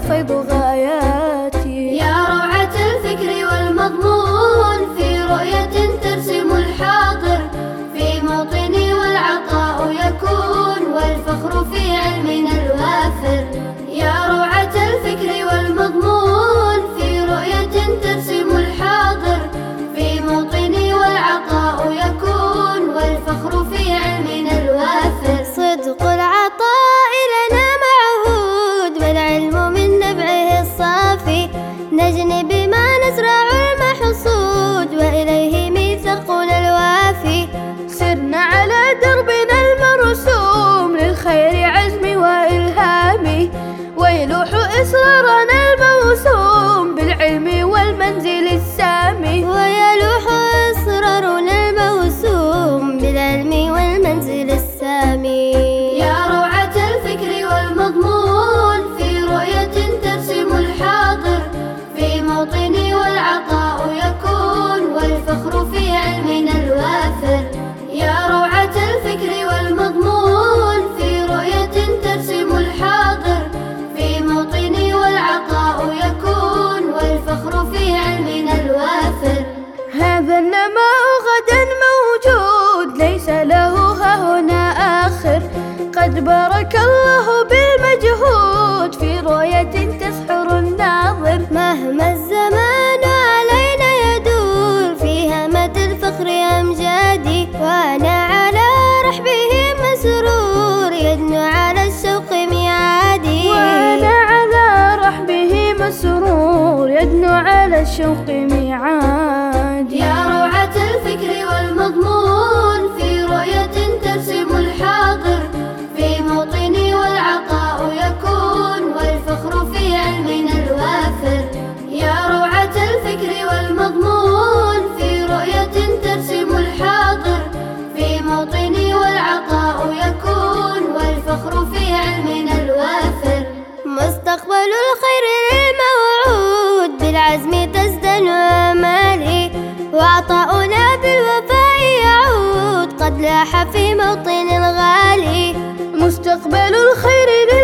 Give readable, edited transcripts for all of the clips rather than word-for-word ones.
فيض غاياتي. يا روعة الفكر والمضمون في رؤية ترسم الحاضر، في موطني والعطاء يكون والفخر في علمنا الوافر. يا روعة الفكر والمضمون في رؤية ترسم الحاضر، في موطني والعطاء يكون والفخر في علمنا الوافر. صدق العطاء لنا معهود والعلم من نبعه الصافي، نجني بما نزرع المحصود وإليه ميثاقنا الوافي. سرنا على دربنا المرسوم للخير عزمي وإلهامي، ويلوح إصرارنا الموسوم بالعلم والمنزل السامي. ويلوح إصرارنا الموسوم بالعلم والمنزل السامي. يا روعة الفكر والمضمون في رؤية ترسم الحاضر، في موطني والعطاء يكون والفخر في علمنا الوافر. يا روعة الفكر والمضمون في رؤية ترسم الحاضر، في موطني والعطاء يكون والفخر في علمنا الوافر. هذا النماء غدا موجود ليس له هنا آخر، قد بارك الله بالمجهود في رؤية تسحر الناظر. مهما الزمان علينا يدور في هامة الفخر أمجادي، وأنا على رحبه مسرور يدنو على الشوق ميعادي. وأنا على رحبه مسرور يدنو على الشوق ميعادي. يا روعة الفكر والمضمون في رؤية ترسم الحاضر، في موطني والعطاء يكون والفخر في علمنا الوافر. يا روعة الفكر والمضمون في رؤية ترسم الحاضر، في موطني والعطاء يكون والفخر في علمنا الوافر. مستقبل الخير للموعود بالعزم تزدن آمالي، وعطاؤنا بالوفاء يعود قد لاح في موطن الغالي. مستقبل الخير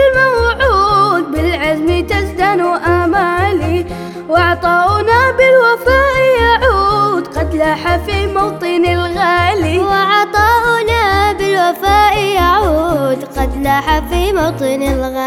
للموعود بالعزم تزدان آمالي، وعطاؤنا بالوفاء يعود قد لاح في موطن الغالي. وعطاؤنا بالوفاء يعود قد لاح في موطن الغالي.